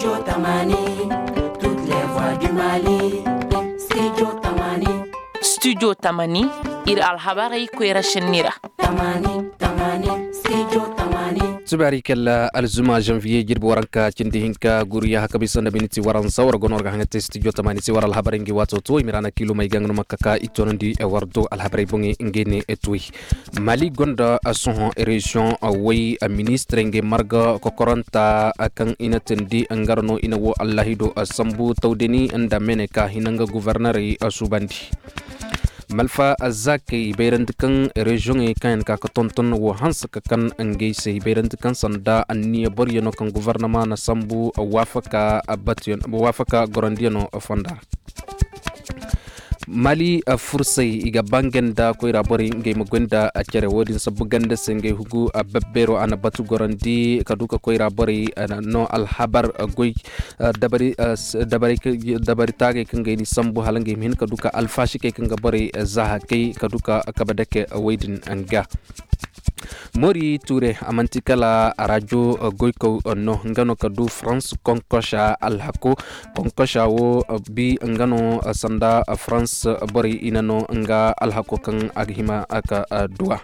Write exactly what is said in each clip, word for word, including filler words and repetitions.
Studio Tamani, toutes les voix du Mali. Studio Tamani. Studio Tamani, ir alhabari kwera shenira. Tamani, Tamani, Studio Tamani. Tubarikalla alzuma janvier jirbu waranka cindi hinka guriya kabisa na biniti waran sawar gonor ga hangate studio Tamani si waral habaringi wato to imirana kilo mai gangno makaka itonondi e wardo alhabari bongi ngene etui Mali gonda ason region awai ministre nge marga kokoranta akan inatendi angarno inawo allahido asambu tawdeni anda meneka hinanga gouverneur asubandi Malfa azaki bayrandikan region e kan ka tonton wo hansa kan angese bayrandikan sanda anniya boryano kan gouvernement na sambu wafaka abation wafaka gorandiano fonda Mali a fursai iga bangenda ko ira bori ngai magwenda a cere wodin sabuganda senge hugu a babbero ana batu gorandi kaduka ko ira bori no alhabar goy dabari dabari dabari tage kan ngai ni sambu halange min kaduka alfashi ke kan bori zaha kai kaduka kabadake wedin anga Mori Touré amantikala radio goyko no ngano kadu France konkosha alhako konkosha wo bi ngano sanda France bori inano nga alhako kan aghima aka dua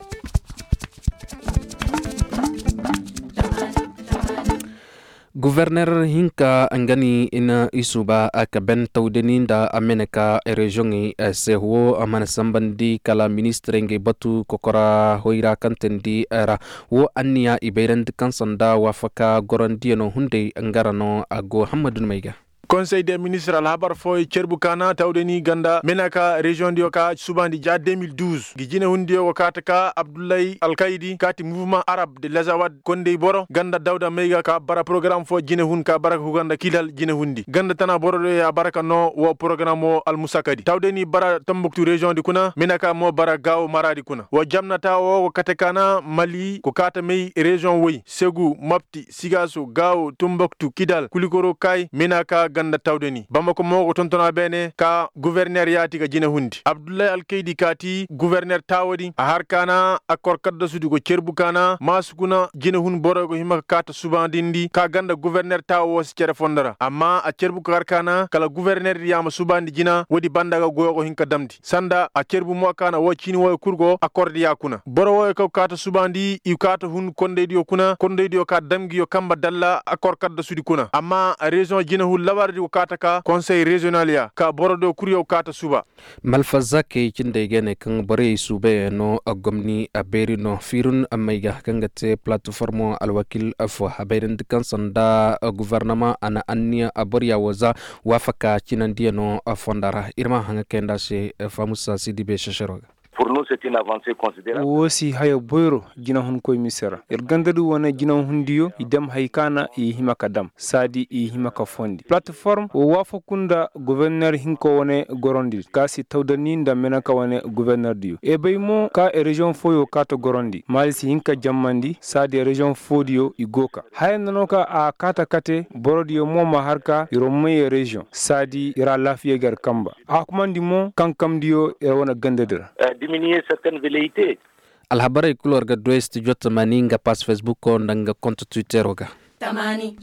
Gouverneur hinka angani ina isuba aka ben tawdeninda ameneka regioni sehuo amana sambandi kala ministre nge batu kokora hoira kantendi era wo anniya ibeirand kansanda wafaka gorandiano hunde angarano ago hamadun maiga Conseil des ministres alhabar foy Cherbukana tawdeni ganda menaka region dioka subandi ja deux mille douze gijine hundi o kataka Abdoulaye Al-Kaidi kati mouvement arabe de l'Azawad konde boro ganda dawda mega ka bara programme fo jine hun ka baraka huganda kilal jine hundi ganda tana boro do ya baraka no wo programme o al musakadi tawdeni bara Tombouctou region di kuna menaka mo bara gaw maradi kuna wo jamnata o katakana Mali ko kata mei region wi Segu Mopti Sigasso Gao Tombouctou Kidal Kulikoro Kay menaka ganda tawdeni bamako moko tontona bene ka gouverneur yati ga jine hundi Abdoulaye Al-Kaidi kati gouverneur tawadi a harkana akor kadda sudi ko Cherbukana masukuna jine hun borogo hima kata subandindi ka ganda gouverneur tawo si cere fondara amma a Cherbuka harkana kala gouverneur yama subandi jina wodi bandaga goyo hinka damdi sanda a Cherbu mo kana wo chini wo kurgo accord yakuna borowo ko kata subandi i kata hun konde dio kuna konde dio ka damgi yo kamba dalla accord kadda sudi kuna amma a region jine hun labar kata ka conseil régional ya ka borodo kuriyo kata suba malfaza ke cinde gene kan bare sube no agomni aberi no firun amaiga kangate platform alwakil afo haberin kan sanda gouvernement ana annia aboria waza wafaka cinandia no fondara irma hanga kenda se famusa sidibe shasharoga Pour nous, c'est une avancée considérable. Wosi hayo boyro jina hun koy misera. Irgandadu wana jina hundiyo idam haikana i himaka dam. Sadi i himaka fondi. Platform wo wafo kunda gouverneur hinko wane gorondi. Kasi tawdaninda menaka wane gouverneur diyo. Ebaymo ka e region foyo kato gorondi. Malisi hinka jammandi sadi region fodiyo igoka. Haya nanoka a kata kate borodiyo mo maharka iromeye region. Sadi ira lafiye gar kamba. Akumandi mo kankam diyo e wana gandadira. Diminuer certaines velléités. Alhabari kulor ga doy studio Tamani nga pass Facebook ko ndanga compte Twitter oga. Tamani.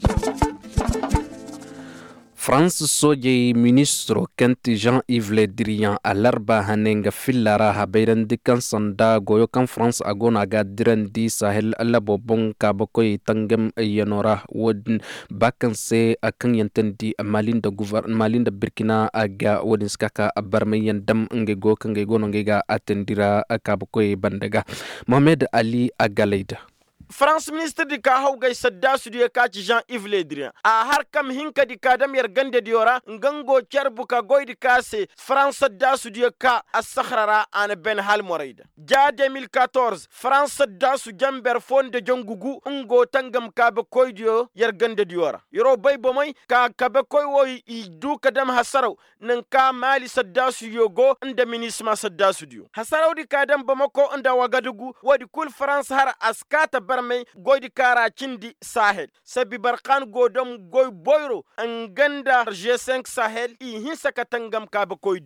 France soje ministro Kenti Jean-Yves Le Drian alarba hanenga fillara habairan dikan sanda goyo kan France agona ga dirandi Sahel alabo bon ka bakoy tangam yanora wodin bakanse akan yantendi malinda gouvernement malinda Burkina aga wodin skaka abarmayan dam nge go kan nge gono nge ga atendira ka bakoy bandaga Mohamed Ali Agalaida France ministre di ka hawgay sadda su diye ka ci Jean-Yves Le Drian a har kam hinka di ka dam yar gande diora ngango Cherbuka goydi kase France sadda su diye ka as-sakhrara an ben hal moraida ja deux mille quatorze France sadda su jamber fonde jongugu ngo tangam ka be koydio yar gande diora yoro bay bomay ka ka be koy woy i du ka dam hasaraw nan ka Mali sadda su yogo inde ministre sadda su dio hasaraw di ka dam bamako anda wagadugu wodi kul France har askata bar mai goydi kara cindi Sahel sabi barkan godom goy boyro an ganda G cinq Sahel i hinsa katangam ka ba koydio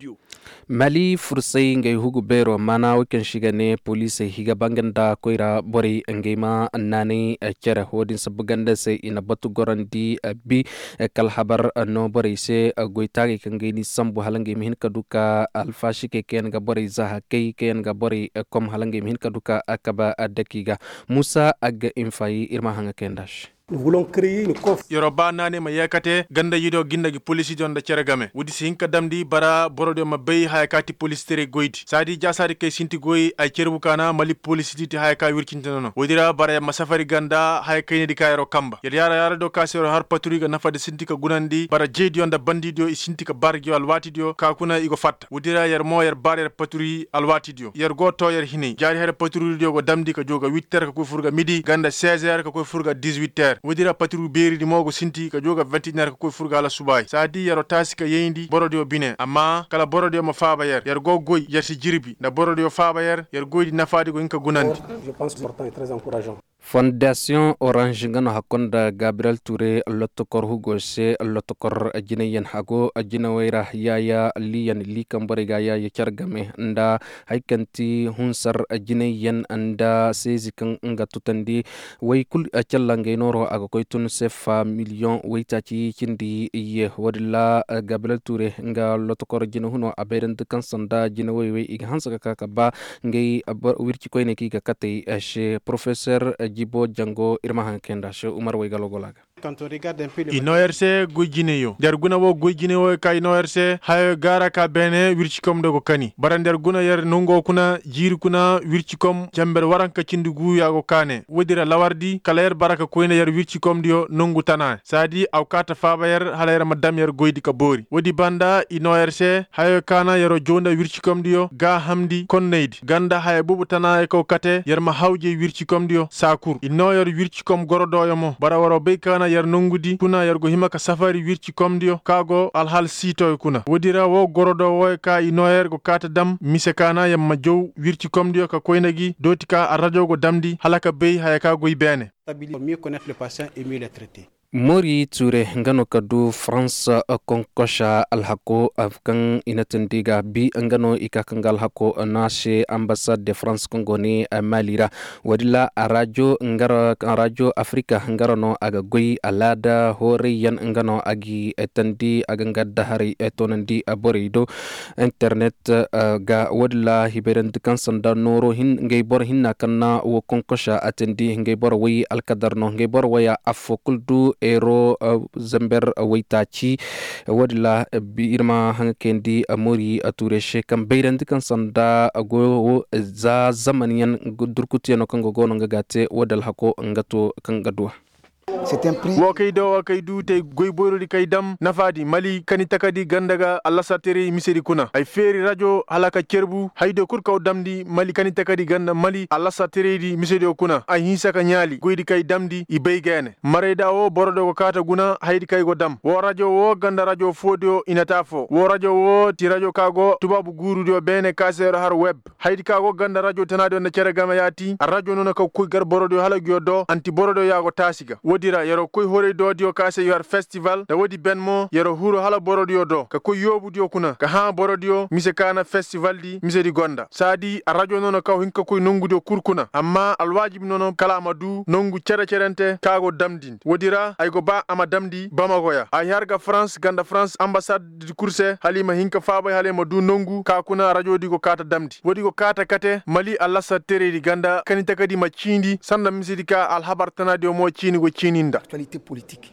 Mali fursai ngai hugu bero mana wakan shiga ne police higa banganda koira bori ngema nani kera hodin sabuganda se ina batu gorandi bi kal habar no bori se goitagi kangeni sambu halange mihin kaduka alfashi ke ken ga bori zaha kai ken ga bori kom halange mihin kaduka akaba dakiga Musa aga infai irma hanga kendash. Nous voulons créer une coffre. Yoruba nane ma yakate ganda yido ginda gi police jonda ceregame wudi sinka damdi bara borode ma bay hayakati police tere goidi sadi jasari ke sinti goyi ay cerbu kana mali police diti hayaka wirkintano wodira bara ma safari ganda hayakayne di kayro kamba yar yara yara do kasero har paturi ga nafade sinti ka gunandi bara jedi onda bandidio sinti ka bargio alwati dio ka kuna igo fatta wodira yar mo yar bare yar paturi alwati dio yar goto yar hini jari har paturi dio go damdi ka joga huit heures ka ko furga midi ganda seize heures ka ko furga dix-huit heures wodira patru beeri di mogo sinti ka joga vingt et une heures ko furga la subay sadi yaro tasika yendi borodio bine amma kala borodio ma faaba yer yer go goy yer si jirbi na borodio faaba yer yer goy di nafadi ko inka gunandi. Je pense que c'est très encourageant. Fondation Orange ngano hakonda Gabriel Touré lotokor hugo se lotokor ajinayen hago ajinawaira yaya liyan likambari ga yaya chargame nda haikanti hunsar ajinayen anda sezikan nga tutandi way kul achallange noro aga koytun sefa million waytaci cindi ye wadilla Gabriel Touré nga lotokor jina huno aberen de kansanda jinaway way iga hansaka kaka ba ngay wirci koyne ki ga katay che professeur Jibo Jango irma hankenda she Umar way galogolaga. Quand on regarde un peu le inoerse gujineyo der guna wo gujineyo kay inoerse hay gara ka bene wircikom de ko kani barander guna yer nungo kuna jir kuna wircikom jamber waranka cindugu yago kane wodira lawardi kala yer baraka koyne yer wircikom dio nungu tana sadi aw kata faba yer hala yer madam yer goydi ka bori wodi banda inoerse hay kana yero jonda wircikom dio ga hamdi konneydi ganda hay bubu tana e ko kate yer ma hawje wircikom dio sakur ino yer wircikom gorodo yomo bara waro be kana yer nongudi kuna yer go himaka safari wirci komdio kago alhal sito kuna wodira wo gorodo wo ka inoyer go kata dam mise kana yam majow wirci komdio ka koynagi dotika a radio go damdi halaka bey hayaka go ibene mieux connaître le patient et mieux le traiter. Mori Touré ngano kadu France konkosha alhako afgan inatendiga bi ngano ikakangal hako nashe ambassade de France Congo ni Malira wadila arajo ngaro radio Afrika ngaro no aga goyi alada hore yan ngano agi etandi aga ngadda hari etonandi aborido internet uh, ga wadila hiberen kansanda noro hin ngay bor hinna kanna wo konkosha atendi ngay bor wi alkadarno ngay bor waya afokuldu ero uh, zamber uh, waitachi wadla uh, birma hankendi amori ature shekam beirandi kan sanda go za zamaniyan durkutiano kango gono ngagate wadal hako ngato kangadwa. C'est un prix. Wakaido wakaidu te goiboiro di kaidam nafadi mali kanitakadi gandaga alasatere miseri kuna ay feri radio halaka cerbu haydo kurkaw damdi mali kanitakadi ganda mali alasatere di miseri kuna ay hinsaka nyali goidi kay damdi ibey gene mareda o borodo ko kata guna haydi kay go dam wo radio wo ganda radio fodio inatafo wo radio wo ti radio kago tubabu guru dio bene kasero har web haydi kago ganda radio tanado na ceragama yati a radio nona ko kuy gar borodo halagyo do anti borodo yago tasiga wodira yero koy hore do dio kase yar festival da wodi benmo yero huro hala borodio do ka koy yobu dio kuna ka ha borodio mise kana festival di mise di gonda sadi a radio nono ka hinka koy nongu dio kurkuna amma alwajib nono kala amadu nongu cere cerente kago damdin wodira ay go ba ama damdi bamagoya ay harga France ganda France ambassade di kurse halima hinka faba halima du nongu ka kuna radio di go kata damdi wodi go kata kate mali alassa tere di ganda kanita kadi ma cindi sanda mise di ka al habartana dio mo cini go cininda actualité politique.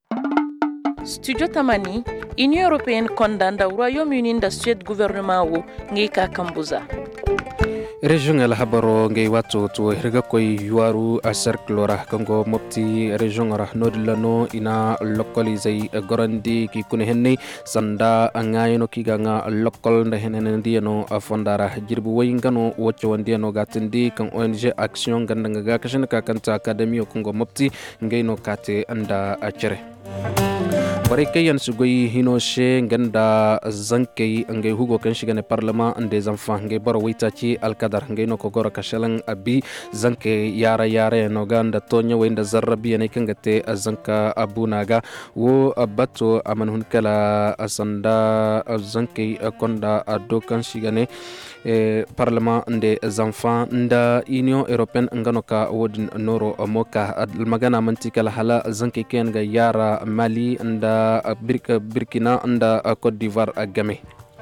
Studio Tamani, Union Européenne condamne le Royaume-Uni da Suède gouvernement wo ngi ka kambuza. Region El Habaro ngay wato to hirga koy yuaru a cercle ra kango mopti region ra nodlano ina localisé gorandi ki kune henni sanda angayno ki ganga local nda henen ndiano fondara jirbu way ngano wocco ndiano gatindi kan O N G action ganda nga kashina ka kanta academy kongo mopti ngay no kate anda a cere bare kayan su goyi hinoshe ganda zankei ngai hugo kan shiga ne parlement des enfants ngai baro wita ci alkadar ngai no ko gora kashalan abi zanke yara yara no ganda tonya wenda zarrabi ne kan gate zanka abunaga wo abato aman hun kala asanda zankei konda ado kan shiga ne e parlement des enfants nda union européenne ngano ka wodin noro moka magana mantikala hala zanke ken ga yara Mali nda Burkina nda Côte d'Ivoire game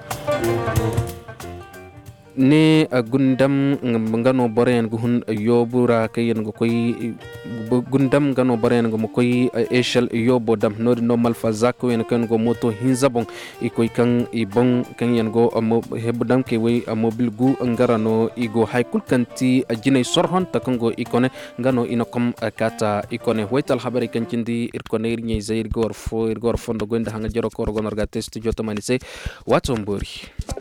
ne gundam ngano boren guhun yobura kayen go koy gundam ngano boren go mokoy eshal yobo dam no normal fazako en kan go moto hinzabon ikoy kan ibon kan yen go hebdam ke way mobil gu ngarano igo haykul kanti jinay sorhon takango ikone ngano inokom kata ikone hoytal habari kan cindi irkone irnye zair gor fo irgor fondo gonda hanga jero ko gonor ga test jotamani se wato mbori